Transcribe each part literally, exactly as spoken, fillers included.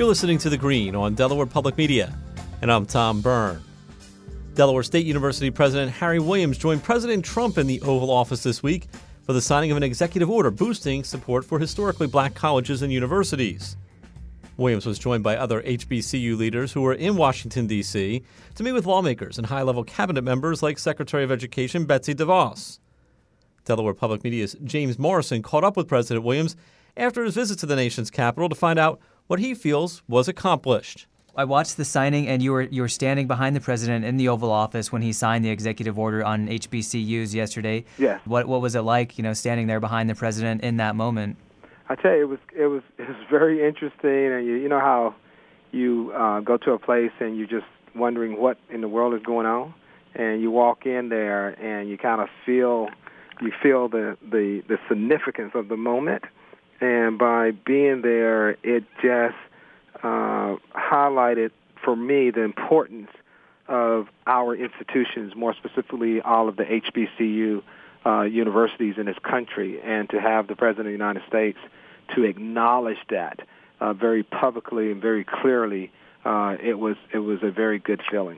You're listening to The Green on Delaware Public Media, and I'm Tom Byrne. Delaware State University President Harry Williams joined President Trump in the Oval Office this week for the signing of an executive order boosting support for historically black colleges and universities. Williams was joined by other H B C U leaders who were in Washington, D C to meet with lawmakers and high-level cabinet members like Secretary of Education Betsy DeVos. Delaware Public Media's James Morrison caught up with President Williams after his visit to the nation's capital to find out what he feels was accomplished. I watched the signing, and you were you were standing behind the president in the Oval Office when he signed the executive order on H B C Us yesterday. Yes. What what was it like, you know, standing there behind the president in that moment? I tell you, it was it was it was very interesting, and you you know how you uh, go to a place and you're just wondering what in the world is going on, and you walk in there and you kind of feel you feel the, the the significance of the moment, and by being there, it just uh, highlighted for me the importance of our institutions, more specifically all of the H B C U uh, universities in this country, and to have the President of the United States to acknowledge that uh, very publicly and very clearly, uh, it was it was a very good feeling.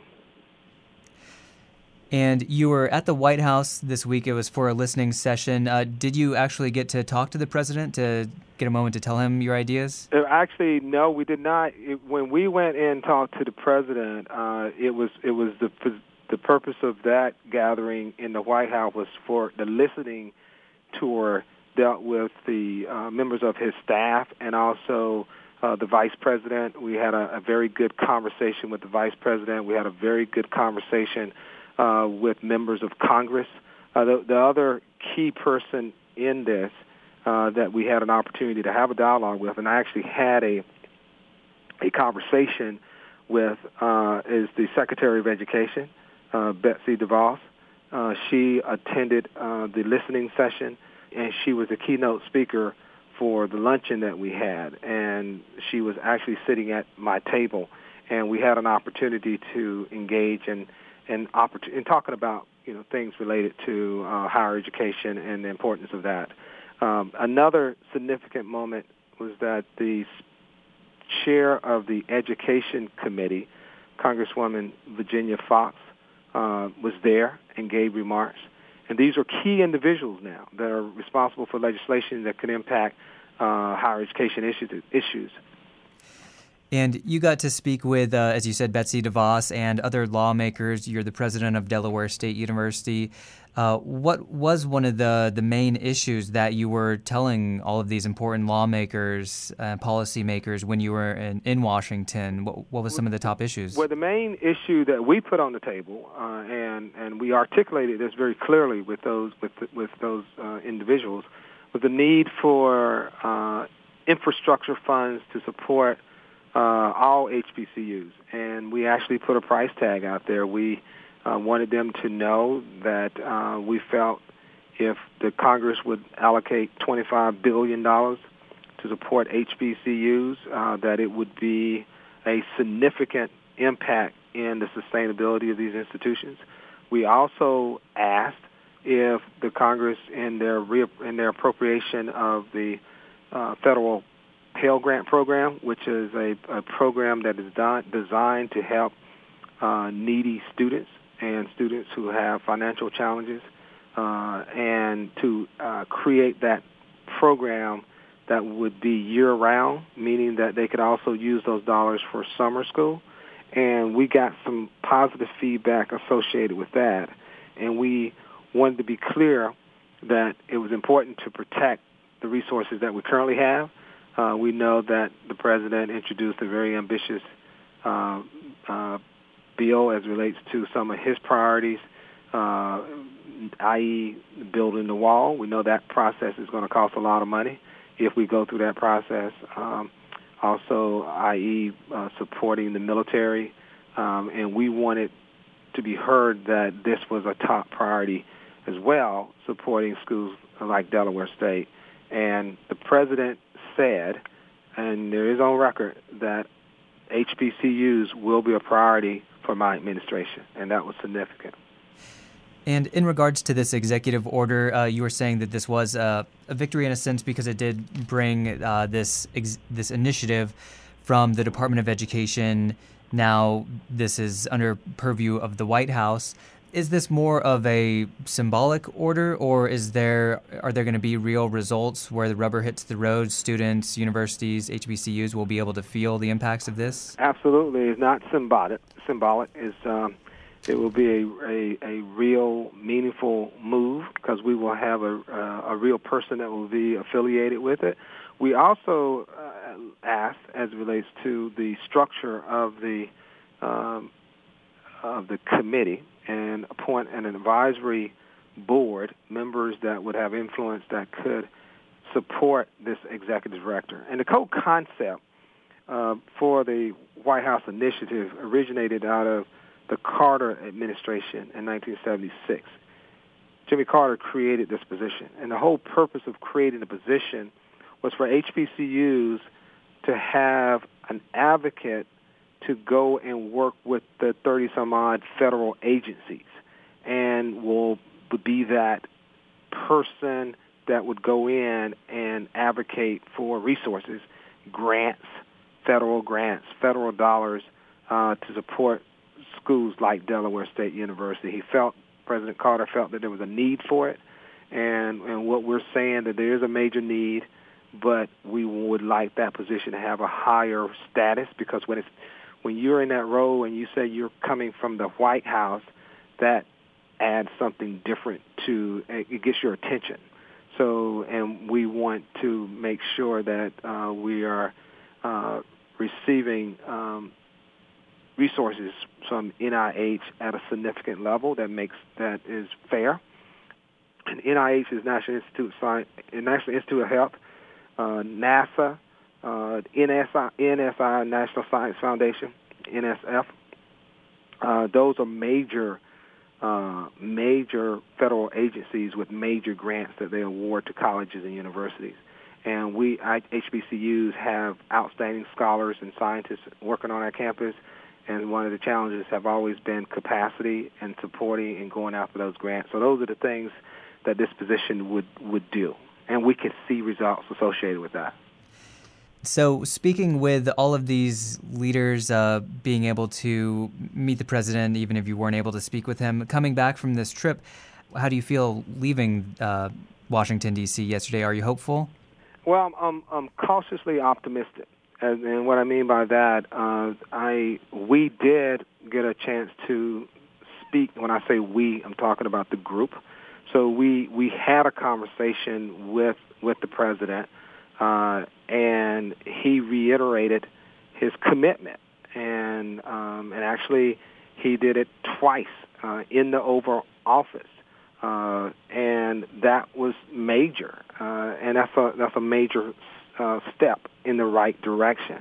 And you were at the White House this week. It was for a listening session. Uh, did you actually get to talk to the president, to get a moment to tell him your ideas? Uh, Actually, no, we did not. It, when we went in and talked to the president, uh, it was it was the the purpose of that gathering in the White House was for the listening tour dealt with the uh, members of his staff and also uh, the vice president. We had a, a very good conversation with the vice president. We had a very good conversation Uh, with members of Congress. Uh, the, the other key person in this uh, that we had an opportunity to have a dialogue with, and I actually had a a conversation with, uh, is the Secretary of Education, uh, Betsy DeVos. Uh, she attended uh, the listening session, and she was the keynote speaker for the luncheon that we had, and she was actually sitting at my table, and we had an opportunity to engage in and oppor- in talking about, you know, things related to uh, higher education and the importance of that. Um, another significant moment was that the chair of the Education Committee, Congresswoman Virginia Foxx, uh, was there and gave remarks. And these are key individuals now that are responsible for legislation that could impact uh, higher education issues. issues. And you got to speak with, uh, as you said, Betsy DeVos and other lawmakers. You're the president of Delaware State University. Uh, what was one of the, the main issues that you were telling all of these important lawmakers and uh, policymakers when you were in, in Washington? What, what was some of the top issues? Well, the main issue that we put on the table, uh, and and we articulated this very clearly with those with with those uh, individuals, was the need for uh, infrastructure funds to support Uh, all H B C Us, and we actually put a price tag out there. We uh, wanted them to know that uh, we felt if the Congress would allocate twenty-five billion dollars to support H B C Us, uh, that it would be a significant impact in the sustainability of these institutions. We also asked if the Congress, in their re- in their appropriation of the uh, federal Pell Grant program, which is a, a program that is done, designed to help uh, needy students and students who have financial challenges, uh, and to uh, create that program that would be year-round, meaning that they could also use those dollars for summer school. And we got some positive feedback associated with that. And we wanted to be clear that it was important to protect the resources that we currently have. Uh, we know that the president introduced a very ambitious uh, uh, bill as relates to some of his priorities, uh, that is building the wall. We know that process is going to cost a lot of money if we go through that process. Um, also, that is uh, supporting the military, um, and we wanted to be heard that this was a top priority as well, supporting schools like Delaware State. And the president said, and there is on record, that H B C Us will be a priority for my administration, and that was significant. And in regards to this executive order, uh, you were saying that this was uh, a victory in a sense because it did bring uh, this ex- this initiative from the Department of Education. Now this is under purview of the White House. Is this more of a symbolic order, or is there are there going to be real results where the rubber hits the road? Students, universities, H B C Us will be able to feel the impacts of this? Absolutely. It's not symbolic. Symbolic is um, it will be a, a, a real, meaningful move because we will have a, uh, a real person that will be affiliated with it. We also uh, asked, as it relates to the structure of the um, of the committee, and appoint an advisory board, members that would have influence that could support this executive director. And the whole concept uh, for the White House initiative originated out of the Carter administration in nineteen seventy-six. Jimmy Carter created this position, and the whole purpose of creating the position was for H B C Us to have an advocate to go and work with the thirty-some-odd federal agencies, and will be that person that would go in and advocate for resources, grants, federal grants, federal dollars uh, to support schools like Delaware State University. He felt, President Carter felt that there was a need for it, and, and what we're saying that there is a major need, but we would like that position to have a higher status, because when it's when you're in that role and you say you're coming from the White House, that adds something different to, it gets your attention. So, and we want to make sure that uh, we are uh, receiving um, resources from N I H at a significant level that makes, that is fair. And N I H is National Institute of Science, National Institute of Health, uh, NASA, Uh, N S I, N S I, National Science Foundation, N S F. Uh, those are major, uh, major federal agencies with major grants that they award to colleges and universities. And we, H B C Us, have outstanding scholars and scientists working on our campus. And one of the challenges have always been capacity and supporting and going after those grants. So those are the things that this position would, would do. And we can see results associated with that. So speaking with all of these leaders uh, being able to meet the president, even if you weren't able to speak with him, coming back from this trip, how do you feel leaving uh, Washington, D C yesterday? Are you hopeful? Well, I'm, I'm cautiously optimistic. And, and what I mean by that, uh, I we did get a chance to speak. When I say we, I'm talking about the group. So we, we had a conversation with, with the president. Uh, and he reiterated his commitment, and um, and actually he did it twice uh, in the Oval Office, uh, and that was major, uh, and that's a that's a major uh, step in the right direction.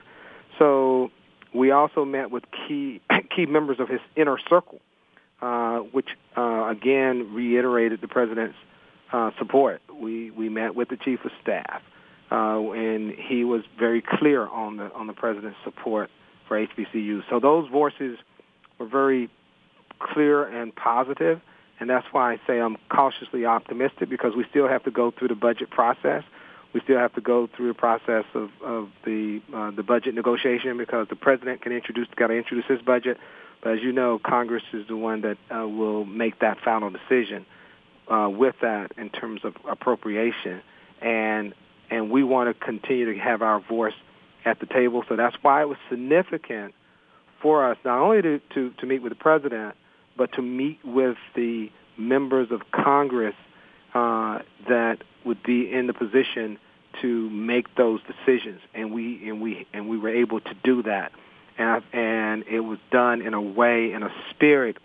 So we also met with key key members of his inner circle, uh, which uh, again reiterated the president's uh, support. We we met with the chief of staff. Uh, and he was very clear on the on the president's support for H B C Us. So those voices were very clear and positive, and that's why I say I'm cautiously optimistic, because we still have to go through the budget process. We still have to go through the process of, of the uh, the budget negotiation, because the president can introduce got to introduce his budget, but as you know, Congress is the one that uh, will make that final decision uh, with that in terms of appropriation. And And we want to continue to have our voice at the table. So that's why it was significant for us not only to, to, to meet with the president, but to meet with the members of Congress uh, that would be in the position to make those decisions. And we and we and we were able to do that. And, I, and it was done in a way, in a spirit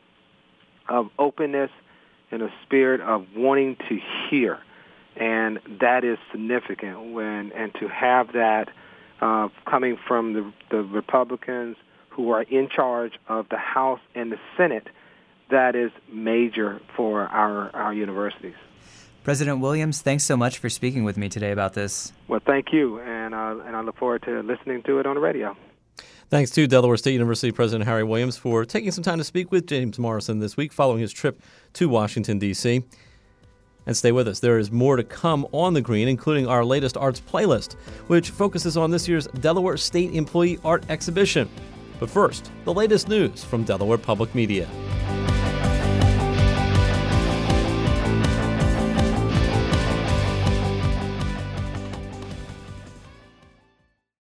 of openness, in a spirit of wanting to hear. And that is significant, when and to have that uh, coming from the, the Republicans who are in charge of the House and the Senate, that is major for our, our universities. President Williams, thanks so much for speaking with me today about this. Well, thank you, and uh, and I look forward to listening to it on the radio. Thanks to Delaware State University President Harry Williams for taking some time to speak with James Morrison this week following his trip to Washington, D C And stay with us. There is more to come on the Green, including our latest arts playlist, which focuses on this year's Delaware State Employee Art Exhibition. But first, the latest news from Delaware Public Media.